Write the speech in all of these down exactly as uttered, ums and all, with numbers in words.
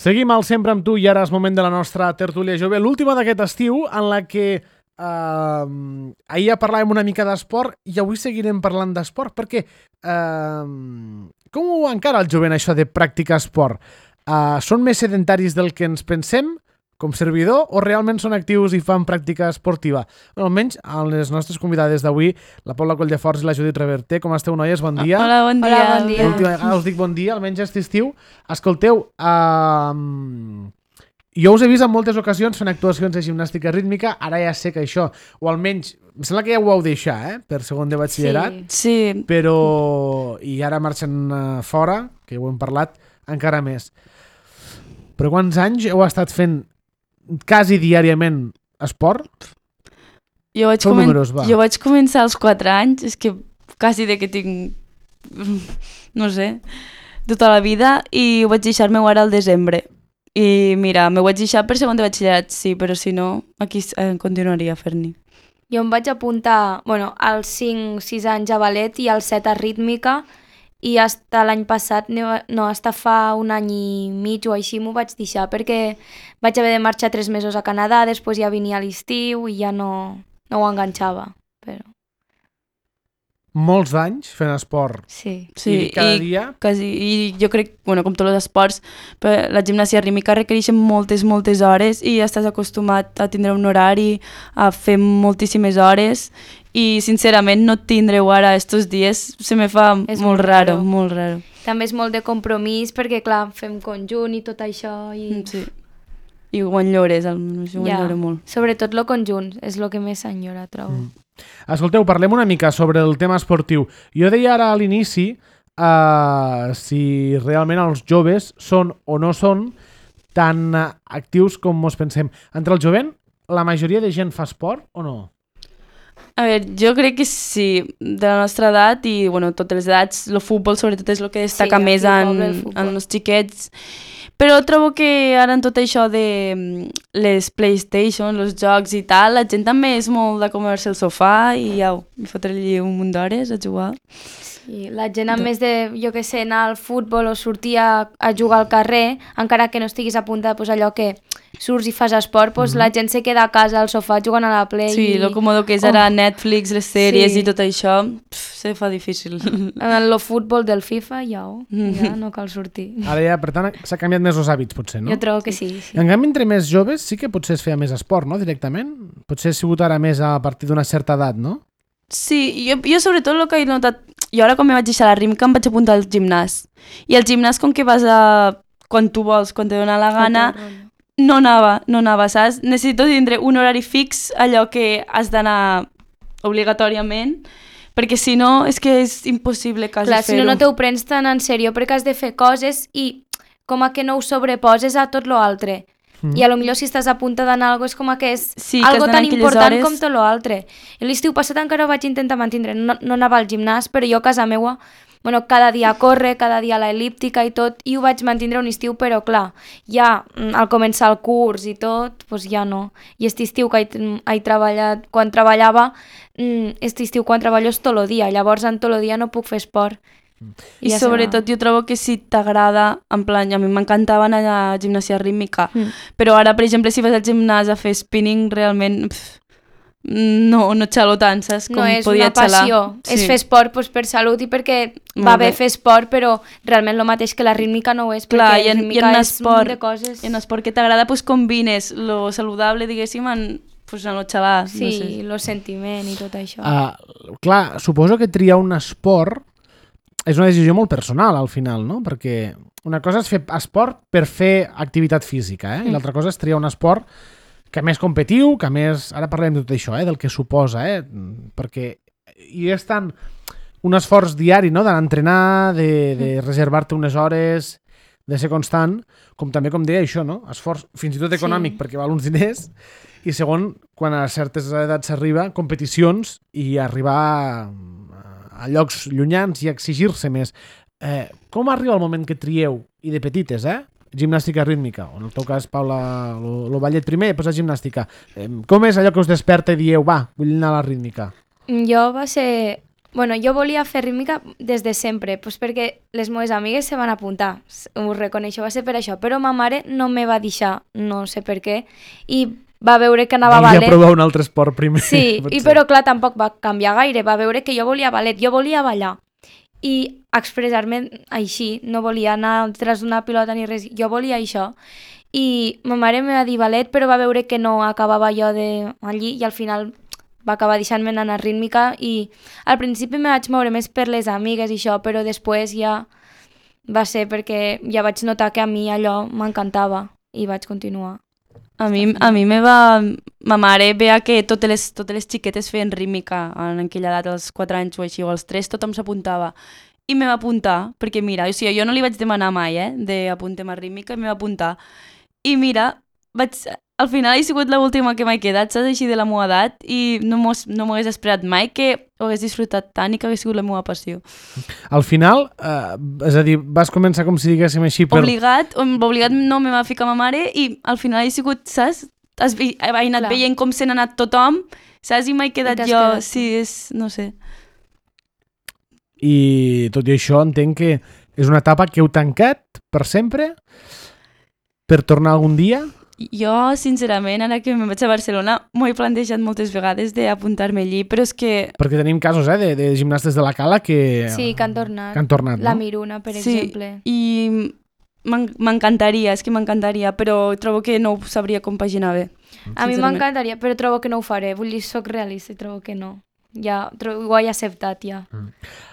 Seguim al Sempre amb tu i ara és moment de la nostra tertúlia jove, l'última d'aquest estiu, en la que eh, ahir ja parlàvem una mica d'esport i avui seguirem parlant d'esport, perquè eh, com ho encara el jovent això de practicar esport? Eh, són més sedentaris del que ens pensem com servidor o realment són actius i fan pràctica esportiva? Bueno, almenys a les nostres convidades d'avui, la Paula Colldefors i la Judit Reverter. Com esteu, noies? Bon dia. Hola, bon dia. Hola, bon dia. L'última vegada us dic bon dia, almenys aquest estiu. Escolteu, uh, jo us he vist en moltes ocasions fent actuacions de gimnàstica rítmica, ara ja sé que això, o almenys, em sembla que ja ho heu deixar, eh? Per segon de batxillerat, Sí. però... i ara marxen uh, fora, que ho hem parlat, encara més. Però quants anys heu estat fent quasi diàriament esport? Jo vaig, Sou comen... números, va. jo vaig començar als quatre anys, és que quasi de que tinc, no sé, tota la vida, i ho vaig deixar meu ara al desembre. I mira, m'ho vaig deixar per segon de batxillerat, sí, però si no, aquí eh, continuaria fent-n'hi. Jo em vaig apuntar, bueno, als cinc sis anys a ballet i als set a rítmica, i hasta l'any passat, no, hasta fa un any i mig o així m'ho vaig deixar, perquè vaig haver de marxar tres mesos a Canadà, després ja venia a l'estiu i ja no, no ho enganxava. Però... Molts anys fent esport. Sí. Sí, I cada i dia... Quasi, i jo crec, bueno, com tots els esports, però la gimnàsia rítmica requereix moltes, moltes hores i estàs acostumat a tindre un horari, a fer moltíssimes hores i sincerament no tindreu ara estos dies se me fa És molt molt raro, raro. molt raro. També és molt de compromís perquè, clar, fem conjunt i tot això. I... Sí. I ho enllores, almenys ho Ja, enlloro molt. sobretot lo conjunt, és el que més s'enyora, trobo. Mm. Escolteu, parlem una mica sobre el tema esportiu. Jo deia ara a l'inici uh, si realment els joves són o no són tan uh, actius com mos pensem. Entre el jovent, la majoria de gent fa esport o no? A veure, jo crec que sí, de la nostra edat i bueno, totes les edats, el futbol sobretot és el que destaca Sí, més aquí al en, poble el futbol. en els xiquets, però trobo que ara en tot això de les PlayStation, els jocs i tal, la gent també és molt de comer-se el sofà i ja, i fotre-li un munt d'hores a jugar. Sí, la gent a més de, jo que sé, anar al futbol o sortir a, a jugar al carrer, encara que no estiguis a punt de pues, allò que surts i fas esport, pues, mm-hmm. la gent se queda a casa al sofà jugant a la Play. Sí, i... lo còmodo que és ara Oh. Netflix, les sèries Sí. i tot això, pff, se fa difícil. En el futbol del FIFA ja, oh, ja no cal sortir. Ara ja, per tant, s'ha canviat més els hàbits, potser, no? Jo trobo que sí. sí. En canvi, entre més joves sí que potser es feia més esport, no? Directament. Potser ha sigut ara més a partir d'una certa edat, no? Sí, jo, jo sobretot el que he notat, jo ara quan me vaig deixar la rítmica em vaig apuntar al gimnàs. I al gimnàs com que vas a... quan tu vols, quan te dona la gana, no anava, no anava, saps? Necessito tindre un horari fix, allò que has d'anar obligatòriament, perquè si no és que és impossible quasi Clar, fer-ho. si no, no t'ho prens tan en sèrio perquè has de fer coses i com a que no ho sobreposes a tot lo altre. Mm. I a lo millor si estàs a punt d'anar a algo és com a que és Sí, que has algo d'anar tan aquelles important hores. com tot lo altre. I l'estiu passat encara ho vaig intentar mantindre. No, no anava al gimnàs, però jo a casa meua, bueno, cada dia a córrer, cada dia a l'elíptica i tot, i ho vaig mantindre un estiu, però clar, ja mm, al començar el curs i tot, doncs ja no. I aquest estiu que he, he treballat, quan treballava, mm, aquest estiu quan treballo és tot el dia, llavors en tot el dia no puc fer esport. I ja sobretot jo trobo que si t'agrada, en plan, a mi m'encantava anar a gimnàsia rítmica, Mm. però ara, per exemple, si vas al gimnàs a fer spinning, realment pff, no, no xalo tant, saps? Com no és podia una passió, xalar. és fer esport pues, per salut i perquè Molt va bé bé. fer esport, però realment el mateix que la rítmica no ho és, Clar, perquè i en, la i rítmica en és un esport, munt de coses. i en esport que t'agrada, pues, combines lo saludable, diguéssim, en, pues, en lo xalar. Sí, no sé. el sentiment i tot això. Uh, clar, suposo que triar un esport és una decisió molt personal, al final, no? Perquè una cosa és fer esport per fer activitat física, eh? I l'altra cosa és triar un esport que més competiu, que més... Ara parlem de tot això, eh? Del que suposa, eh? Perquè i és tant un esforç diari, no? D'anar a entrenar, de, de reservar-te unes hores, de ser constant, com també, com deia, això, no? Esforç fins i tot econòmic, Sí. perquè val uns diners, i segon, quan a certes edats s'arriba, competicions i arribar a, a llocs llunyans i exigir-se més. Eh, com arriba el moment que trieu, i de petites, eh? Gimnàstica rítmica, o en el teu cas, Paula, el ballet primer, després la gimnàstica. Eh, com és allò que us desperta i dieu, va, vull anar a la rítmica? Jo va ser Bueno, jo volia fer rítmica des de sempre, pues perquè les meves amigues se van apuntar, ho reconeixo, va ser per això, però ma mare no me va deixar, no sé per què, i va veure que anava a ballet. Volia provar un altre esport primer. Sí, i però clar, tampoc va canviar gaire, va veure que jo volia ballet, jo volia ballar, i expressar-me així, no volia anar tras una pilota ni res, jo volia això, i ma mare me va dir ballet, però va veure que no acabava jo de allí, i al final va acabar deixant-me anar a rítmica i al principi me vaig moure més per les amigues i això, però després ja va ser perquè ja vaig notar que a mi allò m'encantava i vaig continuar. A mi, a mi me va... Ma mare veia que totes les, totes les xiquetes feien rítmica en aquella edat, als quatre anys o així, o als tres, tothom s'apuntava. I me va apuntar, perquè mira, o sigui, jo no li vaig demanar mai, eh, d'apuntem a rítmica, i me va apuntar. I mira, vaig... Al final he sigut l'última que m'he quedat, saps, així de la meva edat, i no m'hagués esperat mai que ho hagués disfrutat tant i que hagués sigut la meva passió. Al final, eh, és a dir, vas començar com si diguéssim així per... Obligat, obligat no me va ficar ma mare i al final he sigut, saps, has, he anat Clar. veient com se n'ha anat tothom, saps, i m'he quedat jo, quedat sí, és, no sé. I tot i això entenc que és una etapa que heu tancat per sempre, per tornar algun dia... Jo, sincerament, ara que me'n vaig a Barcelona, m'ho he plantejat moltes vegades d'apuntar-me allí, però és que... Perquè tenim casos eh, de, de gimnastes de la Cala que... Sí, que han tornat. Que han tornat, La no? Miruna, per sí, exemple. I m'encantaria, és que m'encantaria, però trobo que no ho sabria compaginar bé. A mi m'encantaria, però trobo que no ho faré. Vull dir, soc realista i trobo que no. Ja, trobo, ho he acceptat, ja. Mm.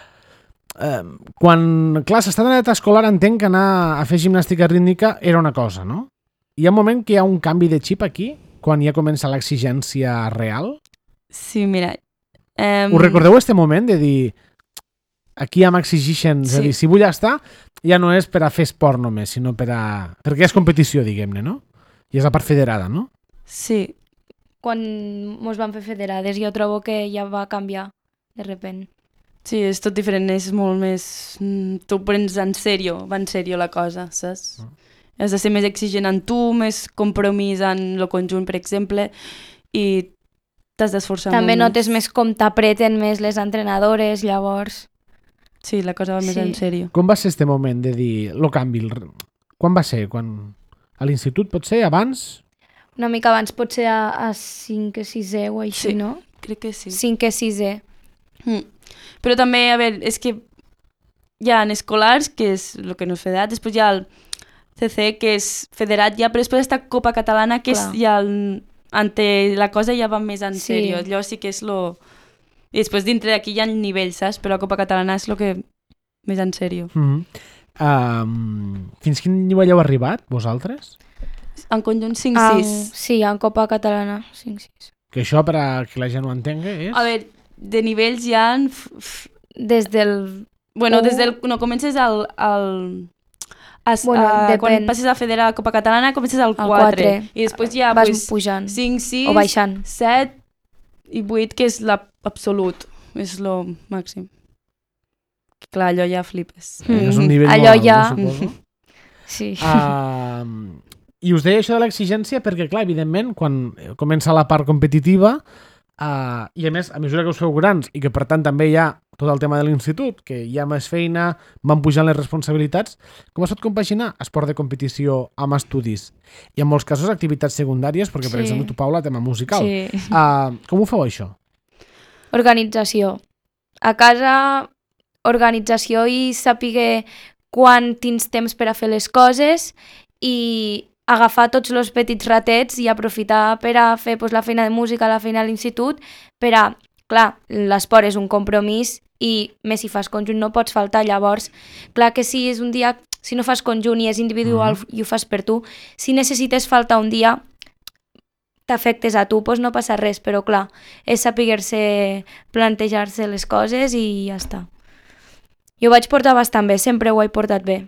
Eh, quan, clar, s'està en edat escolar, entenc que anar a fer gimnàstica rítmica era una cosa, no? Hi ha un moment que hi ha un canvi de xip aquí, quan ja comença l'exigència real? Sí, mira... Um... Us recordeu este moment de dir aquí ja m'exigixen, sí. És a dir, si vull estar, ja no és per a fer esport només, sinó per a... perquè és competició, diguem-ne, no? I és la part federada, no? Sí. Quan mos van fer federades jo trobo que ja va canviar, de repent. Sí, és tot diferent, és molt més... Tu ho prens en sèrio, va en sèrio la cosa, saps? Mm. Has de ser més exigent en tu, més compromís en el conjunt, per exemple, i t'has d'esforçar molt. També notes més com t'apreten més les entrenadores, llavors... Sí, la cosa va més Sí. en sèrio. Com va ser este moment de dir lo canvi? el- Quan va ser? Quan... A l'institut pot ser? Abans? Una mica abans, potser a, a cinquè, sisè o així, Sí. no? Crec que sí. cinquè, sisè. Mm. Però també, a veure, és que hi ha en escolars, que és el que no és federat, després hi ha el C C, que és federat ja, però després està Copa Catalana, que Clar. és ja el, ante la cosa ja va més en Sí. sèrio. Allò sí que és lo... I després dintre d'aquí hi ha nivells, saps? Però la Copa Catalana és el que més en sèrio. Mm -hmm. um, fins quin nivell heu arribat, vosaltres? En conjunt cinc En, sis. sí, en Copa Catalana, cinc sis. Que això, per a que la gent ho entengui, és... A veure, de nivells hi ha... F, f, Des del... bueno, U. des del... No, comences al... al as, Bueno, a, quan depèn. passes a federar a Copa Catalana comences al Al quatre. quatre. I després hi ha Vas pues, pujant cinc, sis, o baixant. set i vuit, que és l'absolut. És lo màxim. Clar, allò ja flipes. Eh, és un nivell Allò molt alt, ja- no, suposo. Sí. Uh, I us deia això de l'exigència perquè, clar, evidentment, quan comença la part competitiva uh, i, a més, a mesura que us feu grans i que, per tant, també hi ha tot el tema de l'institut, que hi ha més feina, van pujant les responsabilitats, com es pot compaginar esport de competició amb estudis? I en molts casos activitats secundàries, perquè, per Sí. exemple, tu, Paula, tema musical. Sí. Uh, com ho feu, això? Organització. A casa, organització i saber quan tens temps per a fer les coses i agafar tots els petits ratets i aprofitar per a fer pues, la feina de música, la feina a l'institut, per a, clar, l'esport és un compromís i més si fas conjunt no pots faltar, llavors, clar que si és un dia, si no fas conjunt i és individual mm. i ho fas per tu, si necessites faltar un dia, t'afectes a tu, doncs no passa res, però clar, és saber-se plantejar-se les coses i ja està. Jo ho vaig portar bastant bé, sempre ho he portat bé.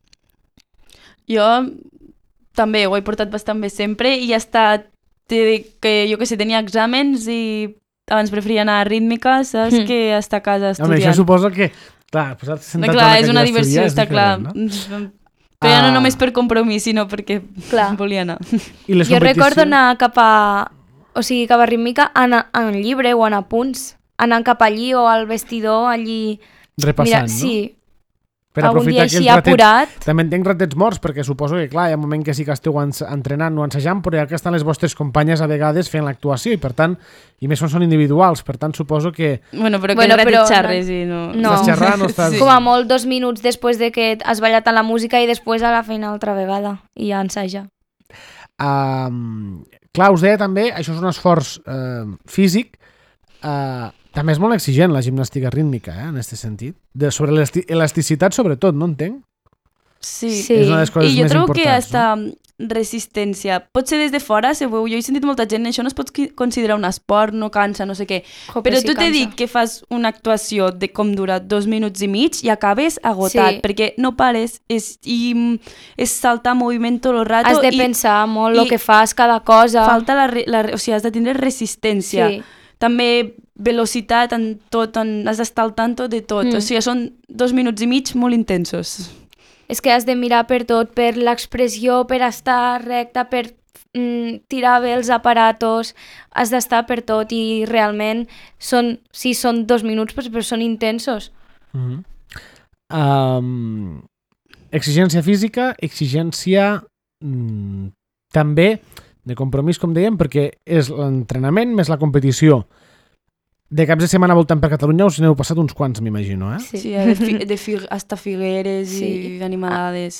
Jo també ho he portat bastant bé sempre i ja està, que jo que sé, tenia exàmens i abans preferia anar a rítmica, saps, mm. que estar a casa estudiant. Home, això suposa que, clar, posar-te sentat clar, a és una diversió, és està clar. no? Però ja no Ah. només per compromís, sinó perquè Clar. volia anar. I les Jo recordo competicions- anar cap a, o sigui, cap a rítmica en, en llibre o en apunts. anant cap allí o al vestidor, allí... Repassant, Mira, no? sí, Per algun dia aprofitar així aquells ratets. apurat. També entenc ratets morts, perquè suposo que, clar, hi ha un moment que sí que esteu ens- entrenant o ensajant, però ja que estan les vostres companyes a vegades fent l'actuació i, per tant, i més quan són individuals, per tant, suposo que Bueno, però que Bueno, bueno, però però xarres i no... No. estàs xerrant o estàs... Com a molt dos minuts després de que has ballat a la música i després a la feina altra vegada i ja ensaja. Um, clar, us deia també, això és un esforç uh, físic, uh, també és molt exigent la gimnàstica rítmica, eh, en aquest sentit. De, sobre l'elasti elasticitat, sobretot, no entenc? Sí. Sí. És una de les coses I jo més trobo que importants. hasta resistència, pot ser des de fora, sabeu, jo he sentit molta gent, això no es pot qui- considerar un esport, no cansa, no sé què, Jope, però sí tu t'he cansa. dit que fas una actuació de com dura dos minuts i mig i acabes agotat, Sí. perquè no pares, és, i mm, és saltar moviment tot el rato Has de i pensar molt i el que fas, cada cosa. falta la, re- la, o sigui, has de tindre resistència. Sí. També velocitat en tot, en, has d'estar al tanto de tot. Mm. O sigui, són dos minuts i mig molt intensos. És que has de mirar per tot, per l'expressió, per estar recta, per mm, tirar bé els aparatos, has d'estar per tot i realment són, sí, són dos minuts, però, però són intensos. Mm -hmm. um, exigència física, exigència mm, també de compromís, com dèiem, perquè és l'entrenament més la competició. De caps de setmana voltant per Catalunya us n'heu passat uns quants, m'imagino, eh? Sí, sí de, fi, de fi, hasta Figueres Sí. i animalades.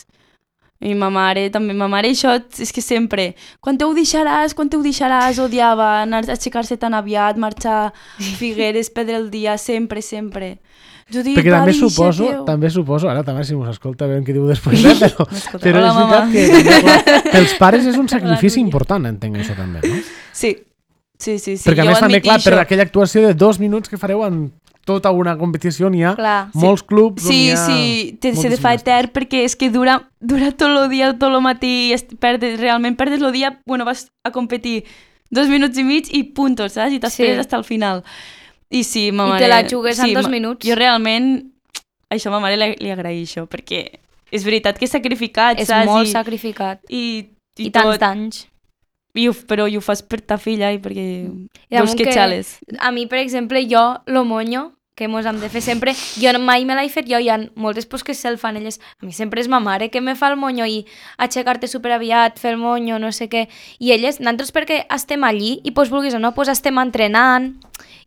I ma mare també, ma mare això és que sempre, quan te ho deixaràs, quan te ho deixaràs, odiava anar a aixecar-se tan aviat, marxar a Figueres, perdre el dia, sempre, sempre. Jo dic, Perquè va, també deixa, suposo, tio. també suposo, ara també si mos escolta veiem què diu després, eh? però, M'escolta. però Hola, és veritat mama. que també, clar, pels pares és un sacrifici Núria. important, entenc això també, no? Sí, sí, sí. sí Perquè a jo més ho també, clar, per admetixo. aquella actuació de dos minuts que fareu en tota una competició n'hi ha Clar. molts clubs on Sí, hi ha sí, te, se te moltes fa gimnastes. etern perquè és que dura, dura tot el dia, tot el matí, i est- perdes, realment perdes el dia, bueno, vas a competir dos minuts i mig i puntos, saps? I t'esperes Sí. hasta el final. I sí, ma I mare... te la jugues en sí, dos ma- minuts. Jo realment, això a ma mare li, li agraeixo, perquè és veritat que és sacrificat, És saps? molt I, sacrificat. I, i, I, tants tot. d'anys. I ho, però i ho fas per ta filla i perquè I vols damunt que que- xales. A mi, per exemple, jo, lo moño, que mos hem de fer sempre, jo no- mai me l'he fet jo, hi ha moltes pues, que se'l fan elles. A mi sempre és ma mare que me fa el moño i aixecar-te superaviat, fer el moño, no sé què. I elles, nosaltres perquè estem allí i pues, vulguis o no, pues, estem entrenant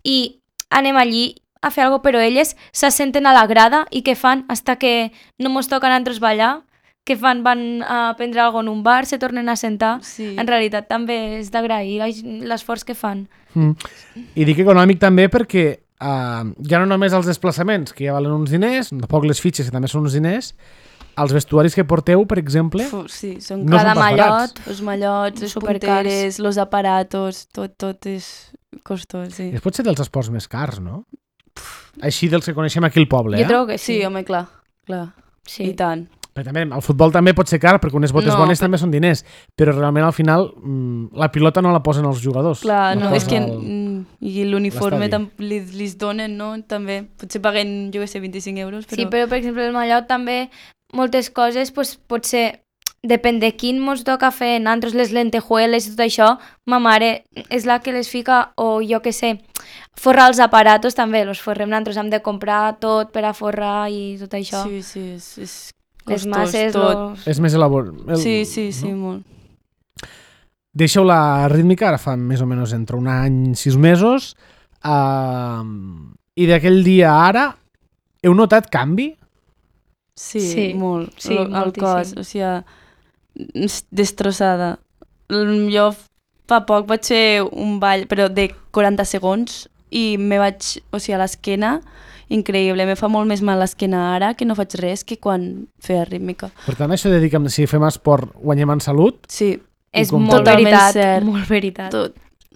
i anem allí a fer alguna cosa, però elles se senten a la grada i què fan? Hasta que no mos toca a nosaltres ballar, què fan? Van a prendre alguna cosa en un bar, se tornen a sentar. Sí. En realitat també és d'agrair l'esforç que fan. Mm. I dic econòmic també perquè uh, ja no només els desplaçaments, que ja valen uns diners, tampoc les fitxes, que també són uns diners, els vestuaris que porteu, per exemple, Fu, sí, són no Cada són pas mallot, barats. els mallots, les Supercars. punteres, los aparatos, tot, tot és costós, sí. És potser dels esports més cars, no? Així dels que coneixem aquí al poble, Jo eh? trobo que Sí, sí. home, clar, clar. Sí. I tant. Però també, el futbol també pot ser car perquè unes botes No, bones però- també són diners, però realment al final mm, la pilota no la posen els jugadors. Clar, la no, és posa que... el- mm, I l'uniforme l'estadi. tam- li, li donen, no? També. Potser paguen, jo què sé, vint-i-cinc euros, però... Sí, però per exemple el mallot també moltes coses pues, pot ser depèn de quin mos toca fer nosaltres les lentejueles i tot això, ma mare és la que les fica o jo que sé, forrar els aparatos també, els forrem nosaltres, hem de comprar tot per a forrar i tot això. Sí, sí, és, és Les costós, masses, tot. los... És més elaborat. El, Sí, sí, sí, no? molt. Deixeu la rítmica, ara fa més o menys entre un any, sis mesos, uh, i d'aquell dia a ara, heu notat canvi? Sí, Sí, molt. sí, el, el cos, moltíssim. o sigui, és destrossada. Mm, Jo fa poc vaig fer un ball, però de quaranta segons, i me vaig, o sigui, a l'esquena, increïble. Me fa molt més mal l'esquena ara, que no faig res, que quan feia rítmica. Per tant, això de dir que si fem esport guanyem en salut, Sí, És com molt totalment veritat, cert. molt veritat. tot.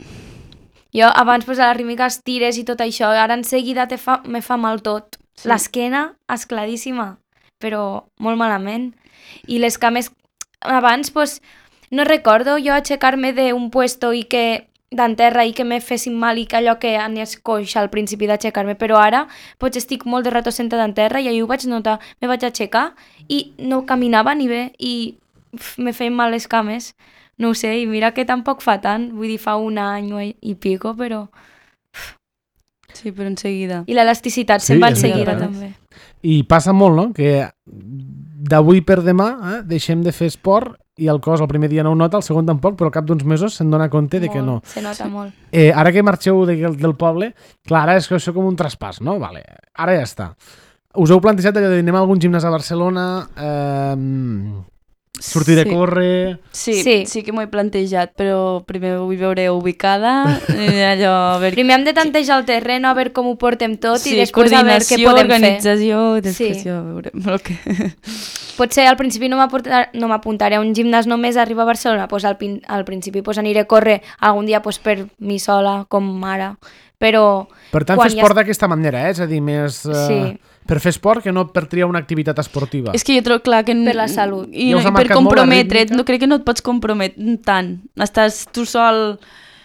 Jo abans pues, a la rítmica estires i tot això, ara en seguida te fa, me fa mal tot. Sí. L'esquena, escladíssima, però molt malament. I les cames, abans, pues, no recordo jo aixecar-me d'un puesto i que d'en terra i que me fessin mal i que allò que anés coix al principi d'aixecar-me, però ara potser estic molt de rato sentada en terra i ahir ho vaig notar, me vaig aixecar i no caminava ni bé i uf, me feien mal les cames. No ho sé, i mira que tampoc fa tant, vull dir, fa un any i pico, però... Sí, però en seguida. I l'elasticitat Sí, se'n va en és seguida, veritat, també. I passa molt, no?, que d'avui per demà eh, deixem de fer esport i el cos el primer dia no ho nota, el segon tampoc, però al cap d'uns mesos se'n dona compte de que no. Molt, se nota molt. Eh, ara que marxeu de, del poble, clar, ara és que això com un traspàs, no? Vale, ara ja està. Us heu plantejat allò de anem a algun gimnàs a Barcelona, eh, sortir de Sí. córrer... Sí, Sí. sí, sí que m'ho he plantejat, però primer ho vull veure ubicada, eh, allò, a veure... Primer hem de tantejar el terreno, a veure com ho portem tot sí, i després a veure què coordinació, podem fer. organització, després Sí. ja veurem el que... Potser al principi no m'apuntar- no m'apuntaré a un gimnàs només a arribar a Barcelona, doncs al, pin- al principi pues, aniré a córrer algun dia pues, per mi sola, com ara, però... Per tant, quan fer ja esport es- d'aquesta manera, eh? És a dir, més... Eh, Sí. Per fer esport que no per triar una activitat esportiva. És que jo trobo clar que... Per la salut. I, Ja us ha i per marcat molt la comprometre't, rítmica? no crec que no et pots comprometre tant. Estàs tu sol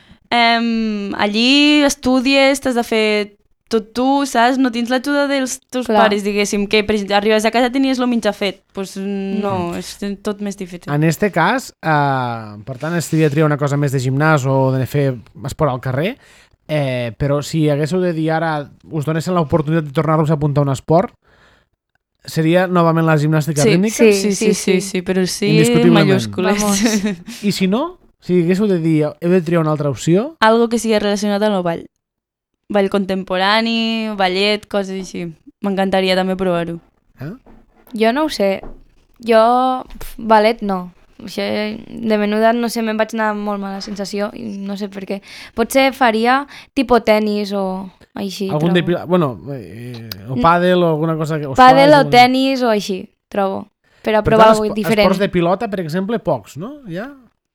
eh, allí, estudies, t'has de fer tot tu, saps? No tens l'ajuda dels teus Clar. pares, diguéssim, que per exemple, arribes a casa tenies el menjar fet. Doncs pues, no, és tot més difícil. En este cas, eh, per tant, estaria triar una cosa més de gimnàs o de fer esport al carrer, eh, però si haguéssiu de dir ara, us donessin l'oportunitat de tornar-vos a apuntar a un esport, seria novament la gimnàstica Sí, rítmica? sí, Sí, sí, sí, sí, sí, sí. sí, però sí, Indiscutiblement. mayúscules. Vamos. I si no, si haguéssiu de dir, heu de triar una altra opció, Algo que sigui relacionat amb el ball. Ball contemporani, ballet, coses així. M'encantaria també provar-ho. eh? Jo no ho sé. Jo, pf, ballet no. Això, de menuda, no sé, me'n vaig anar amb molt mala sensació i no sé per què. Potser faria tipus tennis o així, Algun de, trobo. pila- bueno, eh, o pàdel o alguna cosa... que- o Pàdel squash, o tennis o així, trobo. Per a Per provar tant, alguna espo- diferent. Esports de pilota, per exemple, pocs, no? Ja?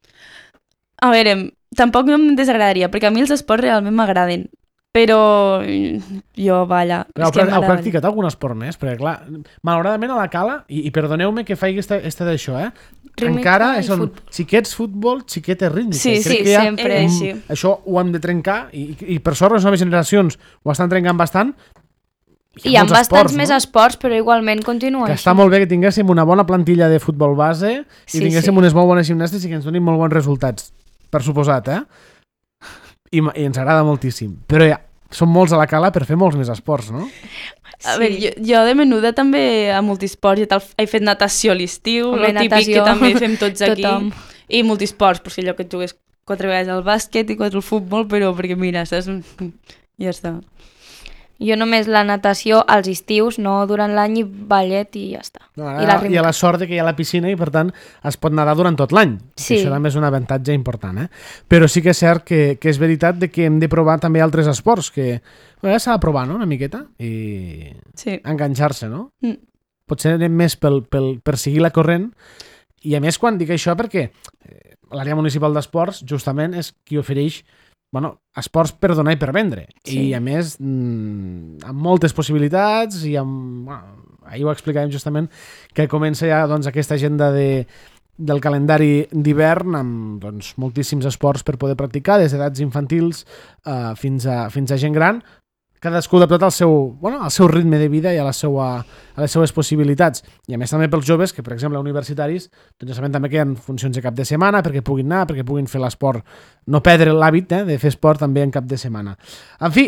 A veure, tampoc no em desagradaria, perquè a mi els esports realment m'agraden. Però mm, jo, valla, Però és heu, que prac- heu m'agrada. practicat algun esport més? Perquè, clar, malauradament a la Cala, i, i perdoneu-me que faci aquesta, aquesta d'això, eh? Rítmica Encara i són fut- xiquets futbol, xiquetes rítmica. Sí, I crec sí, que ja, sempre mm, així. Això ho hem de trencar, i, i per sort les noves generacions ho estan trencant bastant. Hi ha molts bastants esports, més no? esports, però igualment continua Que així. està molt bé que tinguéssim una bona plantilla de futbol base i Sí, tinguéssim sí. unes molt bones gimnastes i que ens donin molt bons resultats. Per suposat, eh? I, m- i ens agrada moltíssim. Però ja, són molts a la Cala per fer molts més esports, no? A veure, jo, jo de menuda també a multisports i tal, he fet natació a l'estiu, Home, el típic natació, que també fem tots aquí. tothom. I multisports, pues, allò que et jugues quatre vegades al bàsquet i quatre al futbol, però perquè mira, saps? Ja està. Jo només la natació als estius, no durant l'any, i ballet i ja està. No, I la hi ha rítmica. la sort de que hi ha la piscina i per tant es pot nedar durant tot l'any. Sí. Això també és un avantatge important, eh? Però sí que és cert que, que és veritat de que hem de provar també altres esports que bueno, s'ha de provar, no?, una miqueta i Sí. enganxar-se, no? Mm. Potser anem més pel, pel, per seguir la corrent i a més quan dic això perquè eh, l'àrea municipal d'esports justament és qui ofereix bueno, esports per donar i per vendre. Sí. I a més, mmm, amb moltes possibilitats i amb... Bueno, ahir ho explicàvem justament que comença ja doncs, aquesta agenda de, del calendari d'hivern amb doncs, moltíssims esports per poder practicar, des d'edats infantils uh, fins, a, fins a gent gran, cadascú adaptat al seu, bueno, al seu ritme de vida i a, la seua, a les seues possibilitats. I a més també pels joves, que per exemple universitaris, doncs ja sabem també que hi ha funcions de cap de setmana perquè puguin anar, perquè puguin fer l'esport, no perdre l'hàbit eh, de fer esport també en cap de setmana. En fi,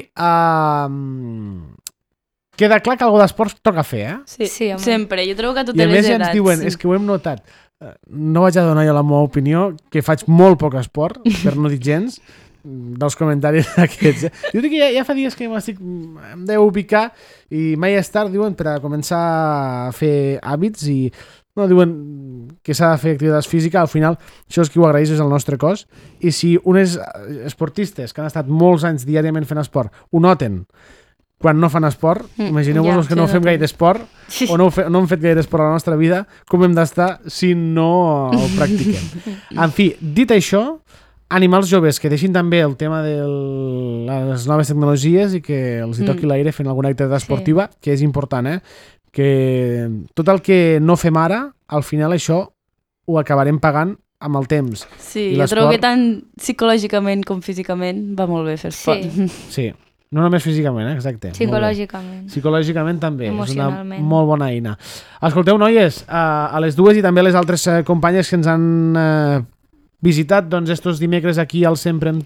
uh, queda clar que algo d'esports toca fer, eh? Sí, Sí, home. sempre. Jo trobo que a totes I a més les ja edats. ens diuen, és que ho hem notat, eh, no vaig a donar jo la meva opinió, que faig molt poc esport, per no dir gens, dels comentaris aquests. Eh? Jo dic que ja, ja fa dies que m'estic, em deu ubicar i mai és tard, diuen, per a començar a fer hàbits i no, diuen que s'ha de fer activitats físiques, al final això és qui ho agraeix és el nostre cos i si unes esportistes que han estat molts anys diàriament fent esport ho noten quan no fan esport, Mm, imagineu-vos ja, que sí, no fem noten. gaire esport o no, fe, no hem fet gaire esport a la nostra vida, com hem d'estar si no el practiquem. En fi, dit això, animals joves que deixin també el tema de les noves tecnologies i que els hi toqui Mm. l'aire fent alguna activitat esportiva, que és important, eh? Que tot el que no fem ara, al final això ho acabarem pagant amb el temps. Sí, I jo trobo l'esport? que tant psicològicament com físicament va molt bé fer esport. Sí. Sí, no només físicament, eh? Exacte. Molt bé. Psicològicament. Psicològicament també, és una Emocionalment. molt bona eina. Escolteu, noies, a, a les dues i també a les altres eh, companyes que ens han eh, visitat doncs estos dimecres aquí al Sempre amb tu,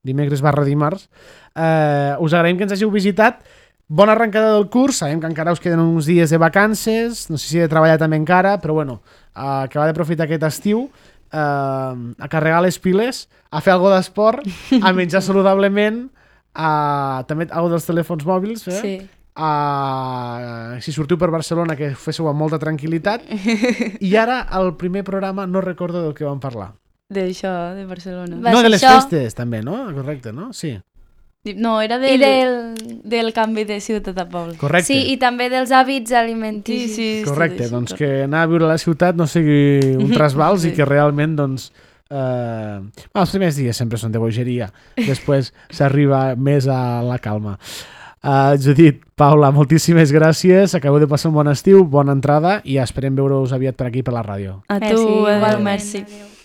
dimecres barra dimarts. Eh, us agraïm que ens hàgiu visitat. Bona arrencada del curs, sabem que encara us queden uns dies de vacances, no sé si he de treballar també encara, però bueno, eh, que va d'aprofitar aquest estiu eh, a carregar les piles, a fer alguna d'esport, a menjar saludablement, a, també algo dels telèfons mòbils, eh? Sí. A, si sortiu per Barcelona, que féssiu amb molta tranquil·litat. I ara, el primer programa, no recordo del que vam parlar. D'això, de Barcelona. Va no, ser de les això. festes, també, no? Correcte, no? Sí. No, era I del, del... del canvi de ciutat a poble. Correcte. Sí, i també dels hàbits Sí, alimenticis. sí. Correcte, sí, doncs sí. que anar a viure a la ciutat no sigui un trasbals Sí. i que realment, doncs, eh... bueno, els primers dies sempre són de bogeria, després s'arriba més a la calma. Uh, Judit, Paula, moltíssimes gràcies, acabeu de passar un bon estiu, bona entrada i esperem veure-us aviat per aquí per la ràdio. A tu, Merci, adéu, igualment. merci. Adéu.